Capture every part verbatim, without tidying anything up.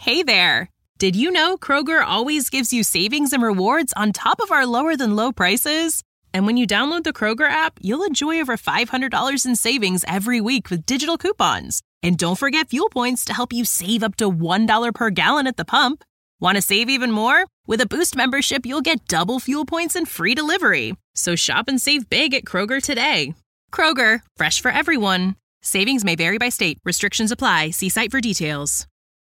Hey there! Did you know Kroger always gives you savings and rewards on top of our lower-than-low prices? And when you download the Kroger app, you'll enjoy over five hundred dollars in savings every week with digital coupons. And don't forget fuel points to help you save up to one dollar per gallon at the pump. Want to save even more? With a Boost membership, you'll get double fuel points and free delivery. So shop and save big at Kroger today. Kroger, fresh for everyone. Savings may vary by state. Restrictions apply. See site for details.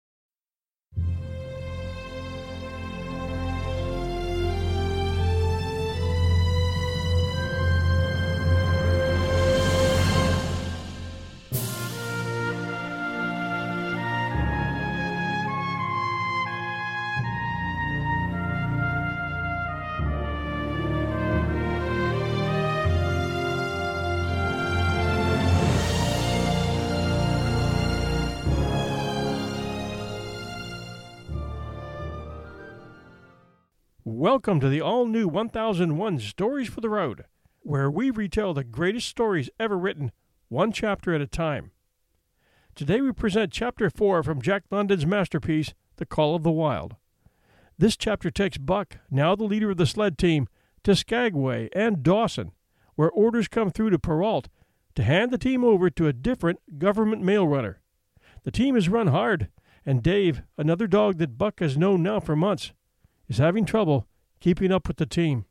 Welcome to the all-new one thousand one Stories for the Road, where we retell the greatest stories ever written, one chapter at a time. Today we present Chapter four from Jack London's masterpiece, The Call of the Wild. This chapter takes Buck, now the leader of the sled team, to Skagway and Dawson, where orders come through to Perrault to hand the team over to a different government mail runner. The team is run hard, and Dave, another dog that Buck has known now for months, is having trouble keeping up with the team.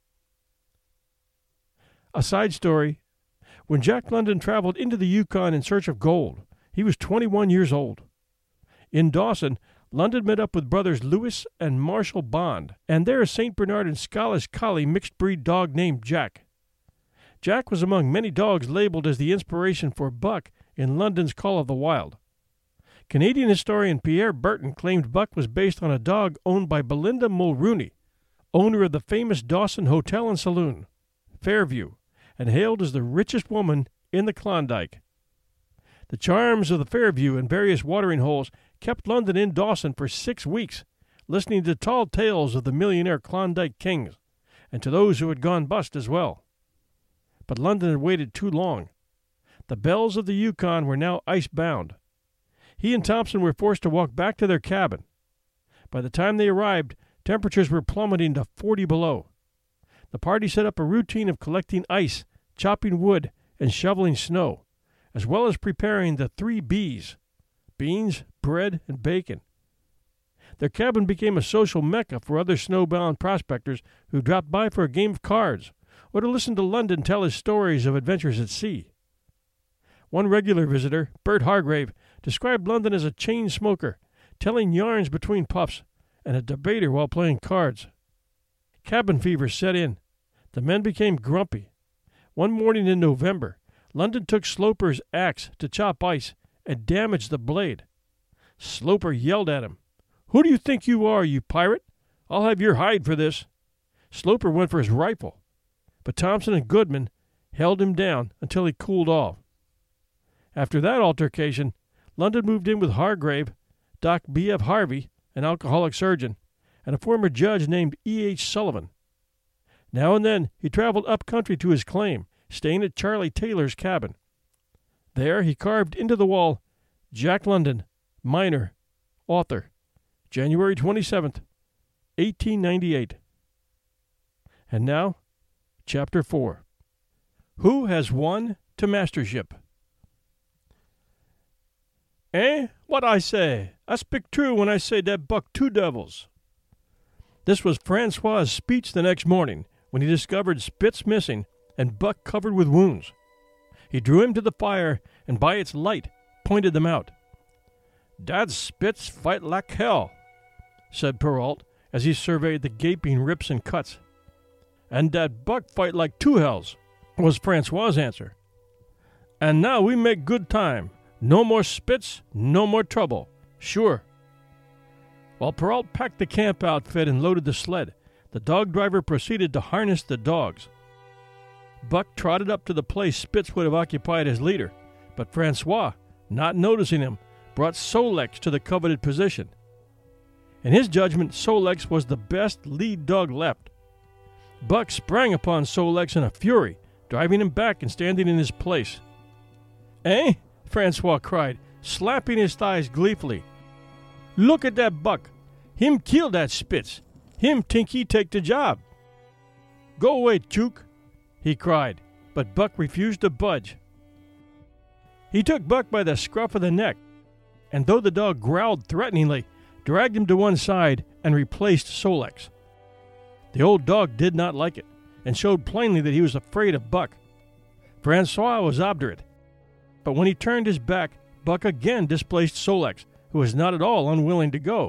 A side story. When Jack London traveled into the Yukon in search of gold, he was twenty-one years old. In Dawson, London met up with brothers Lewis and Marshall Bond, and there a Saint Bernard and Scottish Collie mixed-breed dog named Jack. Jack was among many dogs labeled as the inspiration for Buck in London's Call of the Wild. Canadian historian Pierre Burton claimed Buck was based on a dog owned by Belinda Mulrooney, owner of the famous Dawson Hotel and Saloon, Fairview, and hailed as the richest woman in the Klondike. The charms of the Fairview and various watering holes kept London in Dawson for six weeks, listening to tall tales of the millionaire Klondike kings, and to those who had gone bust as well. But London had waited too long. The bells of the Yukon were now ice-bound. He and Thompson were forced to walk back to their cabin. By the time they arrived, temperatures were plummeting to forty below. The party set up a routine of collecting ice, chopping wood, and shoveling snow, as well as preparing the three B's: beans, bread, and bacon. Their cabin became a social mecca for other snowbound prospectors who dropped by for a game of cards or to listen to London tell his stories of adventures at sea. One regular visitor, Bert Hargrave, described London as a chain smoker, telling yarns between puffs, and a debater while playing cards. Cabin fever set in. The men became grumpy. One morning in November, London took Sloper's axe to chop ice and damaged the blade. Sloper yelled at him, "Who do you think you are, you pirate? I'll have your hide for this." Sloper went for his rifle, but Thompson and Goodman held him down until he cooled off. After that altercation, London moved in with Hargrave, Doc B F Harvey, an alcoholic surgeon, and a former judge named E H Sullivan. Now and then he traveled up country to his claim, staying at Charlie Taylor's cabin. There he carved into the wall, "Jack London, miner, author, January twenty-seventh, eighteen ninety-eight. And now, Chapter four. Who has won to mastership? Eh? What I say? I speak true when I say that Buck two devils. This was Francois's speech the next morning when he discovered Spitz missing and Buck covered with wounds. He drew him to the fire and by its light pointed them out. "Dat Spitz fight like hell," said Perrault as he surveyed the gaping rips and cuts. "And dat Buck fight like two hells," was Francois's answer. "And now we make good time. No more Spitz, no more trouble. Sure." While Perrault packed the camp outfit and loaded the sled, the dog driver proceeded to harness the dogs. Buck trotted up to the place Spitz would have occupied as leader, but Francois, not noticing him, brought Solex to the coveted position. In his judgment, Solex was the best lead dog left. Buck sprang upon Solex in a fury, driving him back and standing in his place. "Eh?" Francois cried, slapping his thighs gleefully. Look at that Buck. Him kill that Spitz. Him think he take the job. Go away, Chook, he cried, but Buck refused to budge. He took Buck by the scruff of the neck, and though the dog growled threateningly, dragged him to one side and replaced Sol-leks. The old dog did not like it, and showed plainly that he was afraid of Buck. Francois was obdurate, but when he turned his back, Buck again displaced Sol-leks, who was not at all unwilling to go.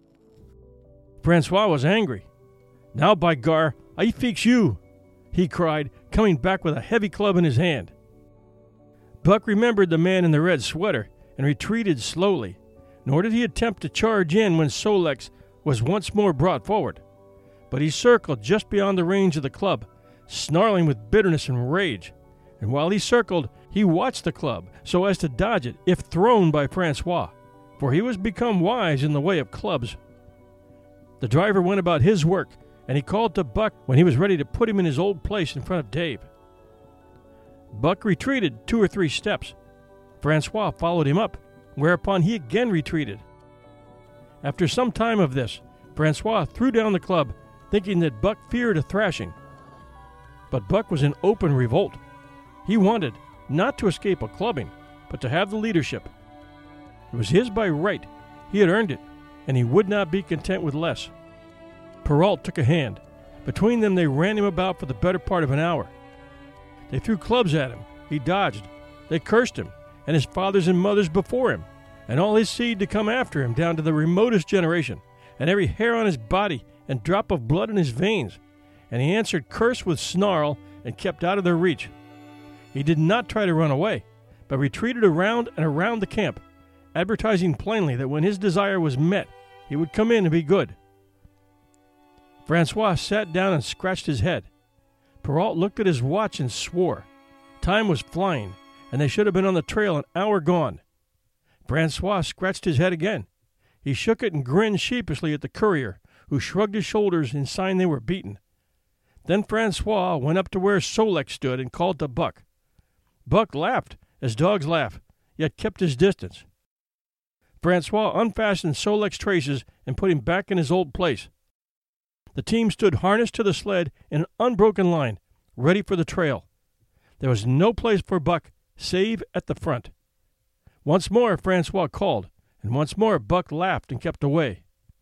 Francois was angry. Now, by gar, I fix you, he cried, coming back with a heavy club in his hand. Buck remembered the man in the red sweater and retreated slowly, nor did he attempt to charge in when Sol-leks was once more brought forward. But he circled just beyond the range of the club, snarling with bitterness and rage, and while he circled, he watched the club so as to dodge it if thrown by Francois, for he was become wise in the way of clubs. The driver went about his work, and he called to Buck when he was ready to put him in his old place in front of Dave. Buck retreated two or three steps. Francois followed him up, whereupon he again retreated. After some time of this, Francois threw down the club, thinking that Buck feared a thrashing. But Buck was in open revolt. He wanted not to escape a clubbing, but to have the leadership. It was his by right. He had earned it, and he would not be content with less. Perrault took a hand. Between them they ran him about for the better part of an hour. They threw clubs at him. He dodged. They cursed him, and his fathers and mothers before him, and all his seed to come after him down to the remotest generation, and every hair on his body and drop of blood in his veins, and he answered curse with snarl and kept out of their reach. He did not try to run away, but retreated around and around the camp, advertising plainly that when his desire was met, he would come in and be good. Francois sat down and scratched his head. Perrault looked at his watch and swore. Time was flying, and they should have been on the trail an hour gone. Francois scratched his head again. He shook it and grinned sheepishly at the courier, who shrugged his shoulders in sign they were beaten. Then Francois went up to where Sol-leks stood and called to Buck. Buck laughed, as dogs laugh, yet kept his distance. Francois unfastened Sol-leks' traces and put him back in his old place. The team stood harnessed to the sled in an unbroken line, ready for the trail. There was no place for Buck save at the front. Once more Francois called, and once more Buck laughed and kept away.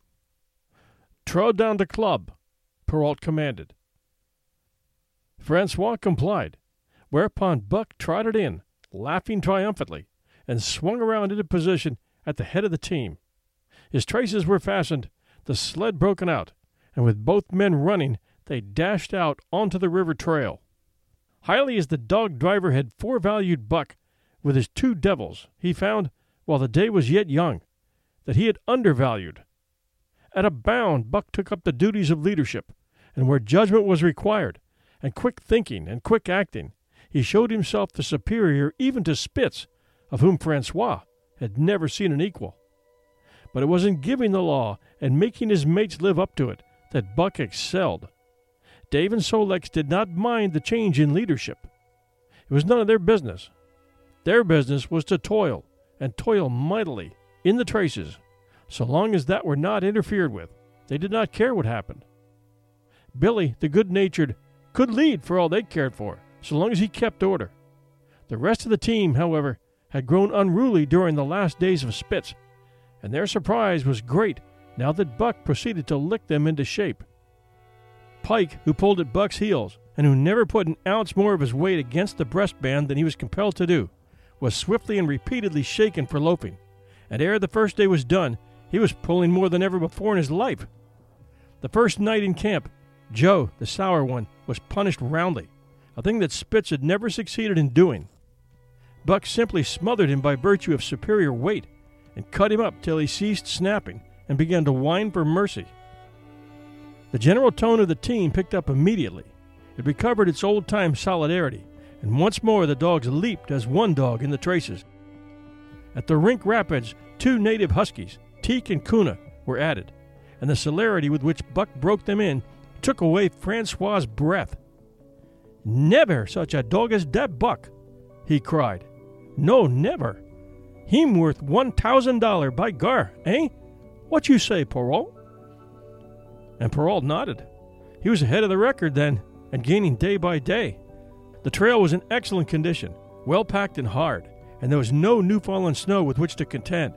"Throw down the club," Perrault commanded. Francois complied, whereupon Buck trotted in, laughing triumphantly, and swung around into position at the head of the team. His traces were fastened, the sled broken out, and with both men running, they dashed out onto the river trail. Highly as the dog driver had forevalued Buck with his two devils, he found, while the day was yet young, that he had undervalued. At a bound, Buck took up the duties of leadership, and where judgment was required, and quick thinking and quick acting, he showed himself the superior even to Spitz, of whom Francois had never seen an equal. But it was in giving the law and making his mates live up to it that Buck excelled. Dave and Sol-leks did not mind the change in leadership. It was none of their business. Their business was to toil, and toil mightily, in the traces. So long as that were not interfered with, they did not care what happened. Billy, the good-natured, could lead for all they cared for, so long as he kept order. The rest of the team, however, had grown unruly during the last days of Spitz, and their surprise was great now that Buck proceeded to lick them into shape. Pike, who pulled at Buck's heels, and who never put an ounce more of his weight against the breastband than he was compelled to do, was swiftly and repeatedly shaken for loafing, and ere the first day was done, he was pulling more than ever before in his life. The first night in camp, Joe, the sour one, was punished roundly, a thing that Spitz had never succeeded in doing. Buck simply smothered him by virtue of superior weight, and cut him up till he ceased snapping and began to whine for mercy. The general tone of the team picked up immediately. It recovered its old-time solidarity, and once more the dogs leaped as one dog in the traces. At the Rink Rapids, two native huskies, Teek and Kuna, were added, and the celerity with which Buck broke them in took away Francois' breath. "Never such a dog as dat Buck," he cried. "No, never. Him worth one thousand dollar, by gar, eh? What you say, Perrault?" And Perrault nodded. He was ahead of the record then, and gaining day by day. The trail was in excellent condition, well packed and hard, and there was no new fallen snow with which to contend.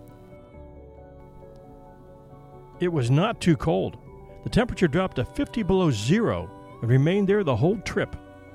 It was not too cold. The temperature dropped to fifty below zero and remained there the whole trip.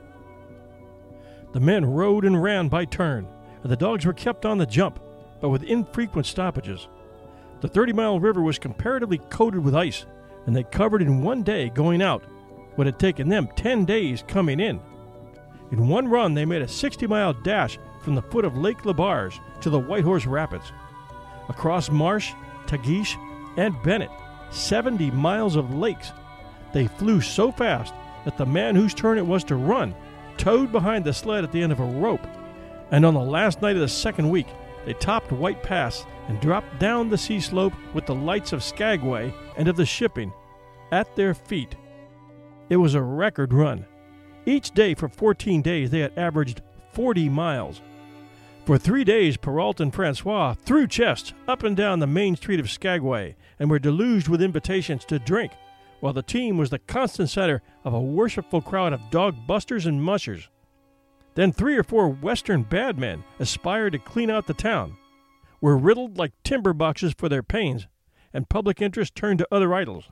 The men rode and ran by turn, and the dogs were kept on the jump, but with infrequent stoppages. The thirty-mile river was comparatively coated with ice, and they covered in one day going out what had taken them ten days coming in. In one run, they made a sixty-mile dash from the foot of Lake Lebarge to the Whitehorse Rapids. Across Marsh, Tagish, and Bennett, seventy miles of lakes. They flew so fast that the man whose turn it was to run towed behind the sled at the end of a rope, and on the last night of the second week, they topped White Pass and dropped down the sea slope with the lights of Skagway and of the shipping at their feet. It was a record run. Each day for fourteen days they had averaged forty miles. For three days, Perrault and Francois threw chests up and down the main street of Skagway and were deluged with invitations to drink, while the team was the constant center of a worshipful crowd of dog busters and mushers. Then three or four Western badmen aspired to clean out the town, were riddled like timber boxes for their pains, and public interest turned to other idols.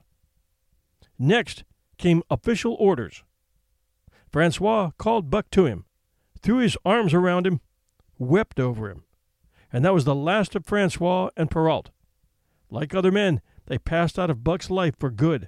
Next came official orders. Francois called Buck to him, threw his arms around him, wept over him, and that was the last of Francois and Perrault. Like other men, they passed out of Buck's life for good.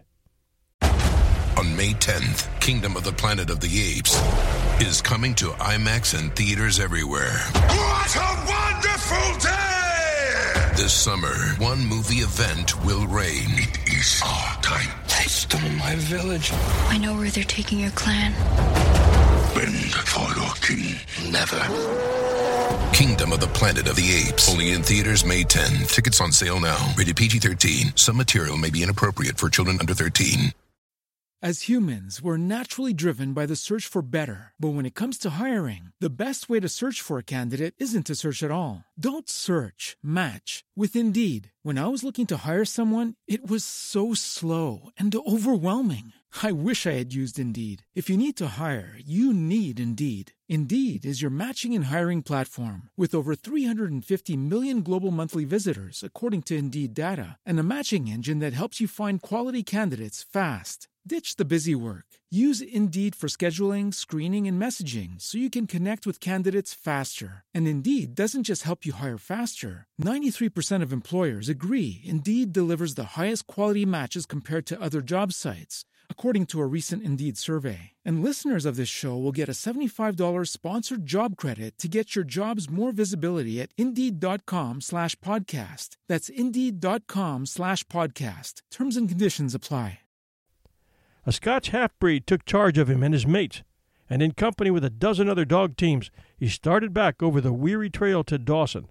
On May tenth, Kingdom of the Planet of the Apes is coming to IMAX and theaters everywhere. What a wonderful day! This summer, one movie event will reign. It is our time. They stole my village. I know where they're taking your clan. Bend for your king. Never. Kingdom of the Planet of the Apes. Only in theaters May tenth. Tickets on sale now. Rated P G thirteen. Some material may be inappropriate for children under thirteen. As humans, we're naturally driven by the search for better. But when it comes to hiring, the best way to search for a candidate isn't to search at all. Don't search, match with Indeed. When I was looking to hire someone, it was so slow and overwhelming. I wish I had used Indeed. If you need to hire, you need Indeed. Indeed is your matching and hiring platform with over three hundred fifty million global monthly visitors, according to Indeed data, and a matching engine that helps you find quality candidates fast. Ditch the busy work. Use Indeed for scheduling, screening, and messaging so you can connect with candidates faster. And Indeed doesn't just help you hire faster. ninety-three percent of employers agree Indeed delivers the highest quality matches compared to other job sites, according to a recent Indeed survey. And listeners of this show will get a seventy-five dollars sponsored job credit to get your jobs more visibility at Indeed.com slash podcast. That's Indeed.com slash podcast. Terms and conditions apply. A Scotch half-breed took charge of him and his mates, and in company with a dozen other dog teams, he started back over the weary trail to Dawson.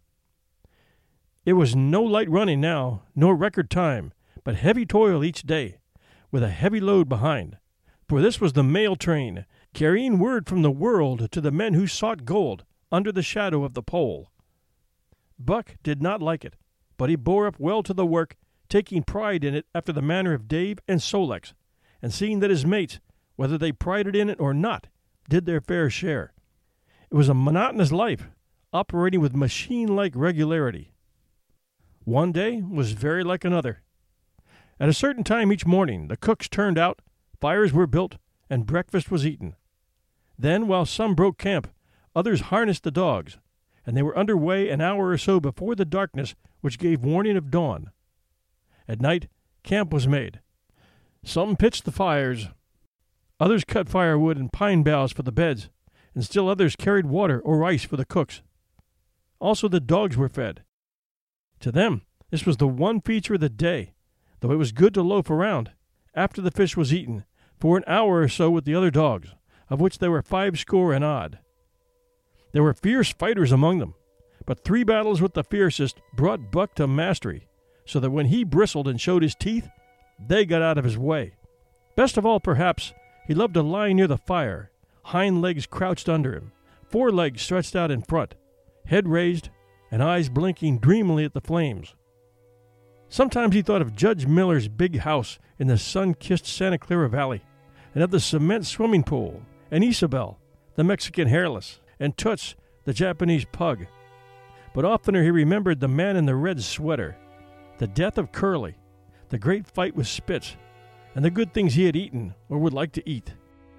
It was no light running now, nor record time, but heavy toil each day, with a heavy load behind. For this was the mail train, carrying word from the world to the men who sought gold under the shadow of the pole. Buck did not like it, but he bore up well to the work, taking pride in it after the manner of Dave and Solex, and seeing that his mates, whether they prided in it or not, did their fair share. It was a monotonous life, operating with machine-like regularity. One day was very like another. At a certain time each morning, the cooks turned out, fires were built, and breakfast was eaten. Then, while some broke camp, others harnessed the dogs, and they were under way an hour or so before the darkness which gave warning of dawn. At night, camp was made. Some pitched the fires, others cut firewood and pine boughs for the beds, and still others carried water or ice for the cooks. Also the dogs were fed. To them, this was the one feature of the day, though it was good to loaf around, after the fish was eaten, for an hour or so with the other dogs, of which there were five score and odd. There were fierce fighters among them, but three battles with the fiercest brought Buck to mastery, so that when he bristled and showed his teeth, they got out of his way. Best of all, perhaps, he loved to lie near the fire, hind legs crouched under him, fore legs stretched out in front, head raised, and eyes blinking dreamily at the flames. Sometimes he thought of Judge Miller's big house in the sun-kissed Santa Clara Valley, and of the cement swimming pool, and Isabel, the Mexican hairless, and Toots, the Japanese pug. But oftener he remembered the man in the red sweater, the death of Curly, the great fight with Spitz, and the good things he had eaten or would like to eat.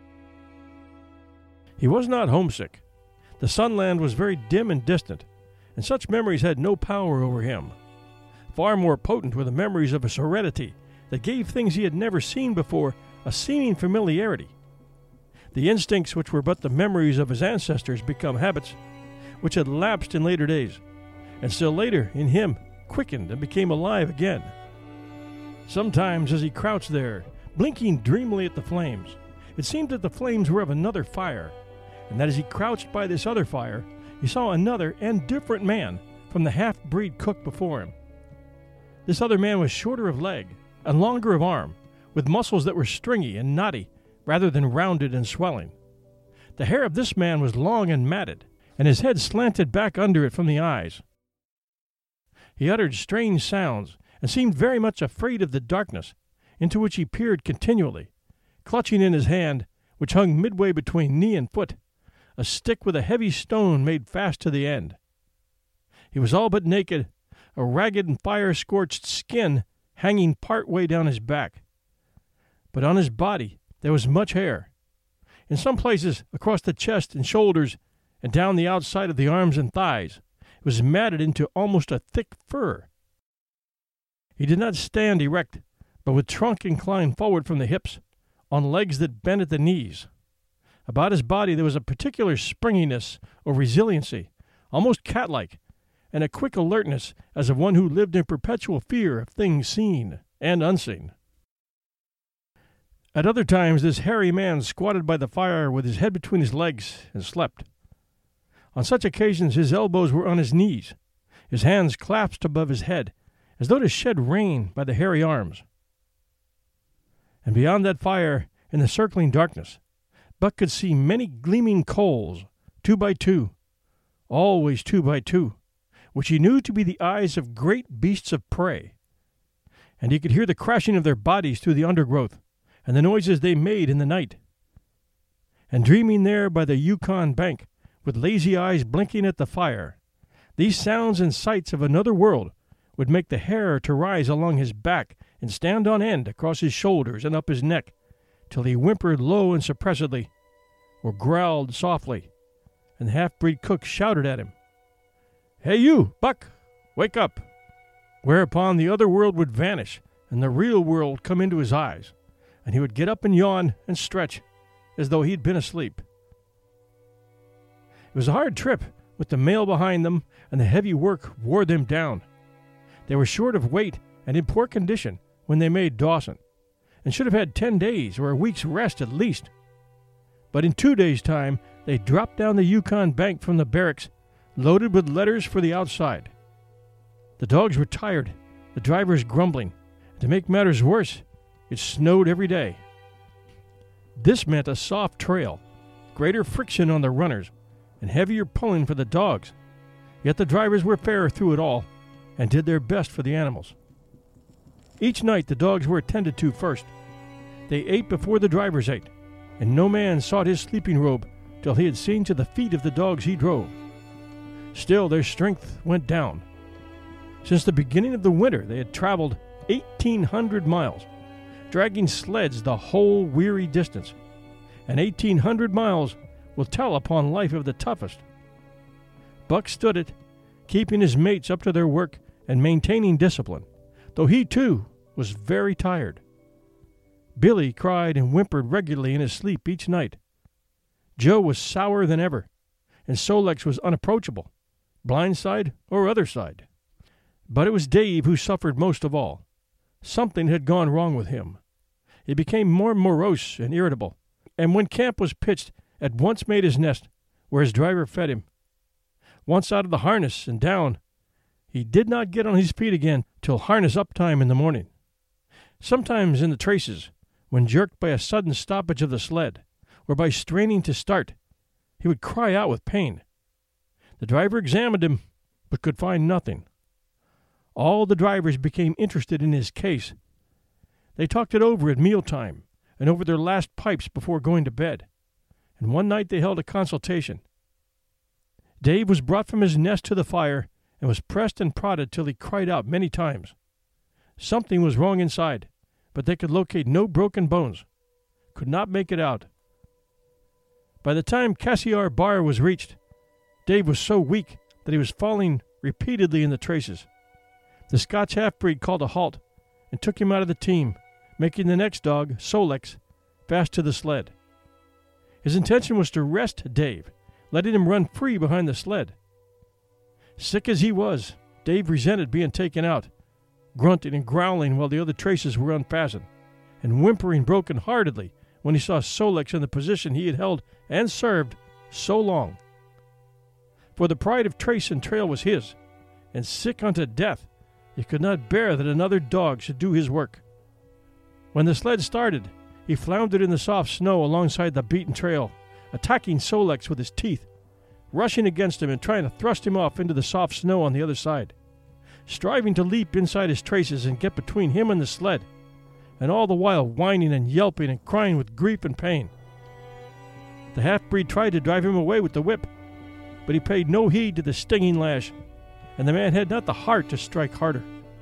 He was not homesick. The Sunland was very dim and distant, and such memories had no power over him. Far more potent were the memories of a serenity that gave things he had never seen before a seeming familiarity. The instincts which were but the memories of his ancestors become habits which had lapsed in later days, and still later, in him, quickened and became alive again. Sometimes, as he crouched there, blinking dreamily at the flames, it seemed that the flames were of another fire, and that as he crouched by this other fire, he saw another and different man from the half-breed cook before him. This other man was shorter of leg and longer of arm, with muscles that were stringy and knotty rather than rounded and swelling. The hair of this man was long and matted, and his head slanted back under it from the eyes. He uttered strange sounds and seemed very much afraid of the darkness, into which he peered continually, clutching in his hand, which hung midway between knee and foot, a stick with a heavy stone made fast to the end. He was all but naked, a ragged and fire-scorched skin hanging part way down his back. But on his body there was much hair. In some places, across the chest and shoulders, and down the outside of the arms and thighs, it was matted into almost a thick fur. He did not stand erect, but with trunk inclined forward from the hips, on legs that bent at the knees. About his body there was a particular springiness or resiliency, almost cat-like, and a quick alertness as of one who lived in perpetual fear of things seen and unseen. At other times this hairy man squatted by the fire with his head between his legs and slept. On such occasions his elbows were on his knees, his hands clasped above his head, as though to shed rain by the hairy arms. And beyond that fire, in the circling darkness, Buck could see many gleaming coals, two by two, always two by two, which he knew to be the eyes of great beasts of prey. And he could hear the crashing of their bodies through the undergrowth, and the noises they made in the night. And dreaming there by the Yukon bank, with lazy eyes blinking at the fire, these sounds and sights of another world would make the hair to rise along his back and stand on end across his shoulders and up his neck, till he whimpered low and suppressedly, or growled softly, and the half-breed cook shouted at him, "Hey you, Buck, wake up!" Whereupon the other world would vanish, and the real world come into his eyes, and he would get up and yawn and stretch, as though he'd been asleep. It was a hard trip, with the mail behind them, and the heavy work wore them down. They were short of weight and in poor condition when they made Dawson, and should have had ten days or a week's rest at least. But in two days' time they dropped down the Yukon bank from the barracks, loaded with letters for the outside. The dogs were tired, the drivers grumbling, and to make matters worse, it snowed every day. This meant a soft trail, greater friction on the runners, and heavier pulling for the dogs, yet the drivers were fair through it all, and did their best for the animals. Each night the dogs were attended to first. They ate before the drivers ate, and no man sought his sleeping robe till he had seen to the feet of the dogs he drove. Still their strength went down. Since the beginning of the winter they had traveled eighteen hundred miles, dragging sleds the whole weary distance, and eighteen hundred miles will tell upon life of the toughest. Buck stood it, keeping his mates up to their work and maintaining discipline, though he, too, was very tired. Billy cried and whimpered regularly in his sleep each night. Joe was sourer than ever, and Sol-leks was unapproachable, blind side or other side. But it was Dave who suffered most of all. Something had gone wrong with him. He became more morose and irritable, and when camp was pitched, at once made his nest, where his driver fed him. Once out of the harness and down, he did not get on his feet again till harness-up time in the morning. Sometimes in the traces, when jerked by a sudden stoppage of the sled, or by straining to start, he would cry out with pain. The driver examined him, but could find nothing. All the drivers became interested in his case. They talked it over at mealtime and over their last pipes before going to bed, and one night they held a consultation. Dave was brought from his nest to the fire and was pressed and prodded till he cried out many times. Something was wrong inside, but they could locate no broken bones. Could not make it out. By the time Cassiar Bar was reached, Dave was so weak that he was falling repeatedly in the traces. The Scotch half-breed called a halt and took him out of the team, making the next dog, Solex, fast to the sled. His intention was to rest Dave, letting him run free behind the sled. Sick as he was, Dave resented being taken out, grunting and growling while the other traces were unfastened, and whimpering broken-heartedly when he saw Solex in the position he had held and served so long. For the pride of trace and trail was his, and sick unto death, he could not bear that another dog should do his work. When the sled started, he floundered in the soft snow alongside the beaten trail, attacking Solex with his teeth, rushing against him and trying to thrust him off into the soft snow on the other side, striving to leap inside his traces and get between him and the sled, and all the while whining and yelping and crying with grief and pain. The half-breed tried to drive him away with the whip, but he paid no heed to the stinging lash, and the man had not the heart to strike harder.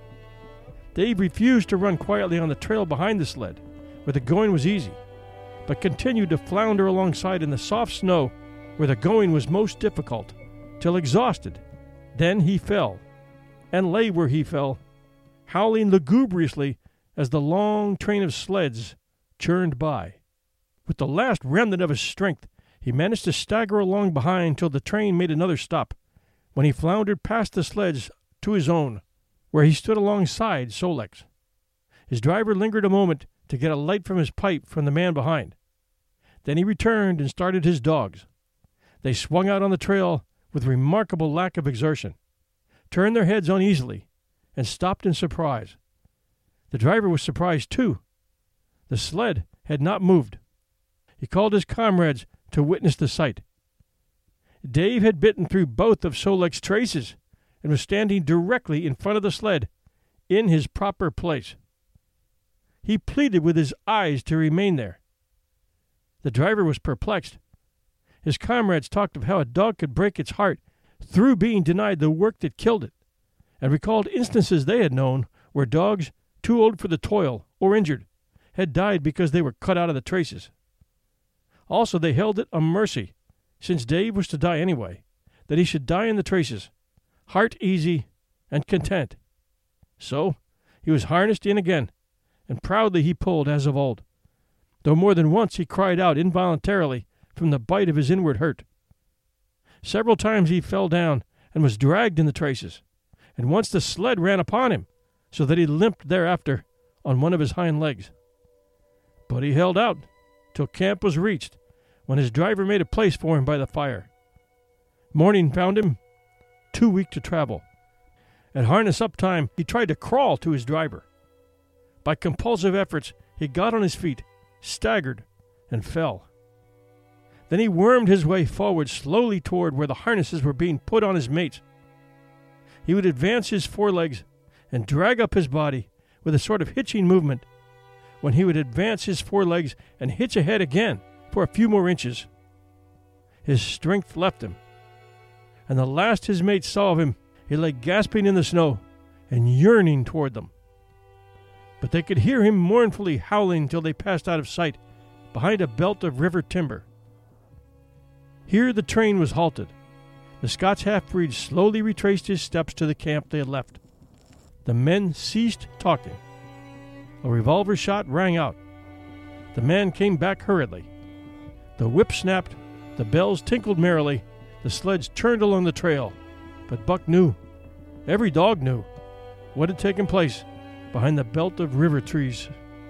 Dave refused to run quietly on the trail behind the sled, where the going was easy, but continued to flounder alongside in the soft snow where the going was most difficult, till exhausted. Then he fell, and lay where he fell, howling lugubriously as the long train of sleds churned by. With the last remnant of his strength, he managed to stagger along behind till the train made another stop, when he floundered past the sleds to his own, where he stood alongside Solex. His driver lingered a moment to get a light from his pipe from the man behind. Then he returned and started his dogs. They swung out on the trail with remarkable lack of exertion, turned their heads uneasily, and stopped in surprise. The driver was surprised, too. The sled had not moved. He called his comrades to witness the sight. Dave had bitten through both of Solex's traces and was standing directly in front of the sled, in his proper place. He pleaded with his eyes to remain there. The driver was perplexed. His comrades talked of how a dog could break its heart through being denied the work that killed it, and recalled instances they had known where dogs, too old for the toil or injured, had died because they were cut out of the traces. Also, they held it a mercy, since Dave was to die anyway, that he should die in the traces, heart easy and content. So he was harnessed in again, and proudly he pulled as of old, though more than once he cried out involuntarily from the bite of his inward hurt. Several times he fell down and was dragged in the traces, and once the sled ran upon him, so that he limped thereafter on one of his hind legs. But he held out till camp was reached, when his driver made a place for him by the fire. Morning found him too weak to travel. At harness-up time, he tried to crawl to his driver. By compulsive efforts, he got on his feet, staggered, and fell. Then he wormed his way forward slowly toward where the harnesses were being put on his mates. He would advance his forelegs and drag up his body with a sort of hitching movement, when he would advance his forelegs and hitch ahead again for a few more inches. His strength left him, and the last his mates saw of him, he lay gasping in the snow and yearning toward them. But they could hear him mournfully howling till they passed out of sight behind a belt of river timber. Here the train was halted. The Scotch half-breed slowly retraced his steps to the camp they had left. The men ceased talking. A revolver shot rang out. The man came back hurriedly. The whip snapped, the bells tinkled merrily, the sleds turned along the trail. But Buck knew, every dog knew, what had taken place behind the belt of river trees.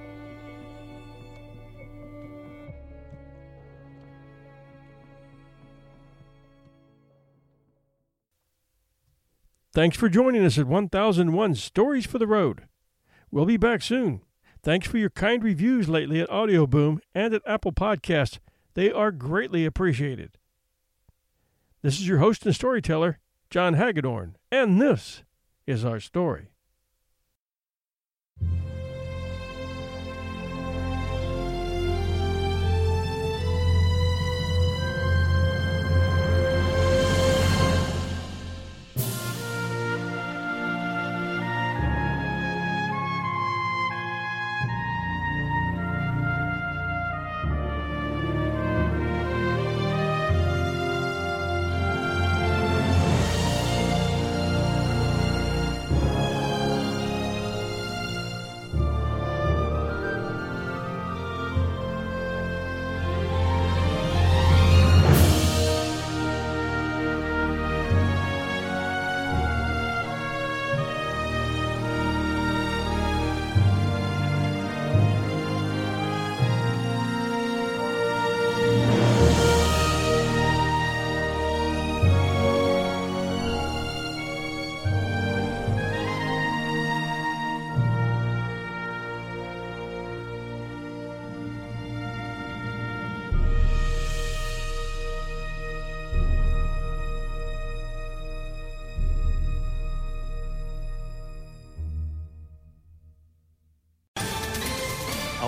Thanks for joining us at one thousand one Stories for the Road. We'll be back soon. Thanks for your kind reviews lately at Audio Boom and at Apple Podcasts. They are greatly appreciated. This is your host and storyteller, John Hagedorn, and this is our story.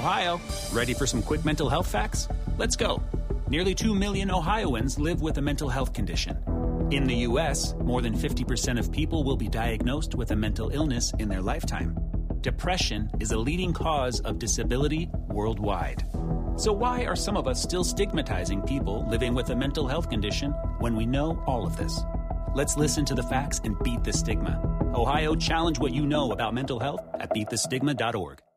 Ohio. Ready for some quick mental health facts? Let's go. Nearly two million Ohioans live with a mental health condition. In the U S, more than fifty percent of people will be diagnosed with a mental illness in their lifetime. Depression is a leading cause of disability worldwide. So why are some of us still stigmatizing people living with a mental health condition when we know all of this? Let's listen to the facts and beat the stigma. Ohio, challenge what you know about mental health at beat the stigma dot org.